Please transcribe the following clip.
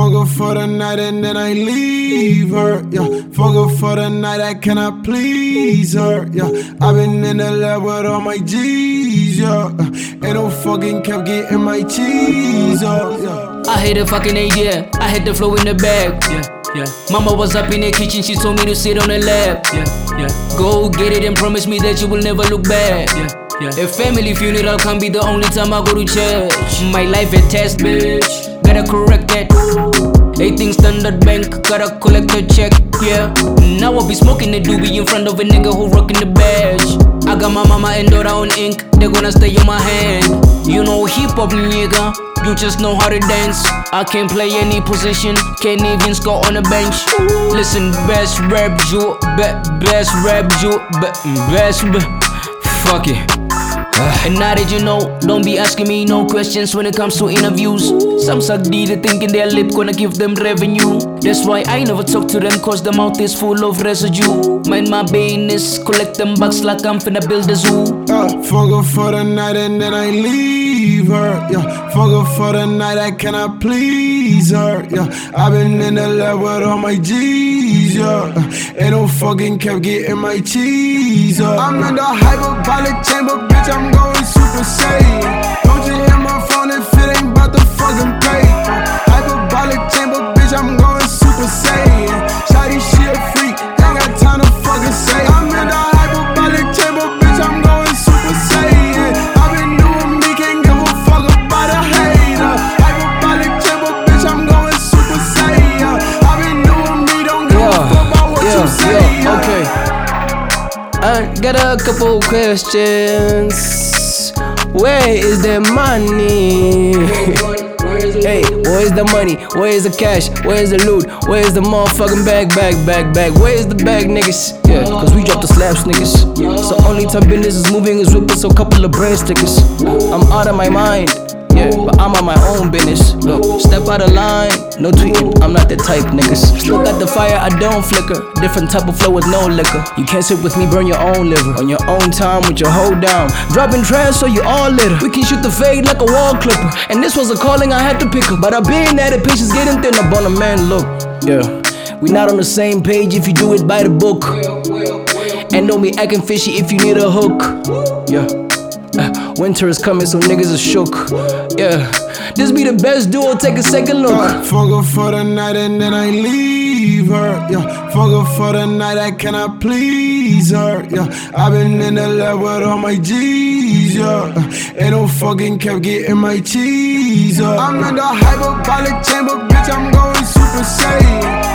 fuck her for the night and then I leave her, yeah. Fuck her for the night, I cannot please her, yeah. I've been in the lab with all my G's, yeah. Ain't no fucking kept getting my cheese up, yeah. I hate the fucking idea, I had the flow in the bag, yeah. Mama was up in the kitchen, she told me to sit on the lap, yeah. Go get it and promise me that you will never look back, yeah. If family funeral can't be the only time I go to church. My life a test, bitch, gotta correct that. 18 standard bank, gotta collect a check, yeah. Now I'll be smoking the doobie in front of a nigga who rockin' the badge. I got my mama and daughter on ink, they gonna stay on my hand. You know hip-hop, nigga, you just know how to dance. I can't play any position, can't even score on the bench. Listen, best rap you, best rap you, fuck it. And now that you know, don't be asking me no questions when it comes to interviews. Some suck D, they thinking their lip gonna give them revenue. That's why I never talk to them, cause the mouth is full of residue. Mind my business, collect them bucks like I'm finna build a zoo. Fuck her for the night and then I leave her, yeah. Fuck her for the night, I cannot please her, yeah. I've been in the lab with all my G's, yeah. Ain't no fucking kept getting my cheese up. I'm in the hyperbolic chamber, bitch, I'm going Super Saiyan. Don't you hit my phone if it ain't about the fucking pay. Hyperbolic chamber, bitch, I'm going Super Saiyan. Shawty, she a freak, ain't got time to fucking say. I'm in the hyperbolic chamber, bitch, I'm going Super Saiyan. I've been doing me, can't give a fuck about a hater. Hyperbolic chamber, bitch, I'm going Super Saiyan. I've been doing me, don't give a fuck about what you say. Okay. I got a couple questions. Where is the money? Hey, where is the money? Where is the cash? Where is the loot? Where is the motherfucking bag? Where is the bag, niggas? Yeah, cause we dropped the slaps, niggas. So only time business is moving is whipping, so couple of bread stickers. I'm out of my mind. Yeah, but I'm on my own business. Look, step out of line, no tweeting, I'm not the type, niggas. Still got the fire, I don't flicker. Different type of flow with no liquor. You can't sit with me, burn your own liver. On your own time with your hoe down. Dropping trash so you all litter. We can shoot the fade like a wall clipper. And this was a calling I had to pick up. But I've been at it, patience getting thin up on a man, look. Yeah, we not on the same page if you do it by the book. And don't be acting fishy if you need a hook. Yeah. Winter is coming, so niggas are shook. Yeah, this be the best duo, take a second look. Fuck her for the night and then I leave her, yeah. Fuck her for the night, I cannot please her, yeah. I've been in the lab with all my G's, yeah. Ain't no fucking kept getting my cheese up. I'm in the hyperbolic chamber, bitch, I'm going Super Saiyan.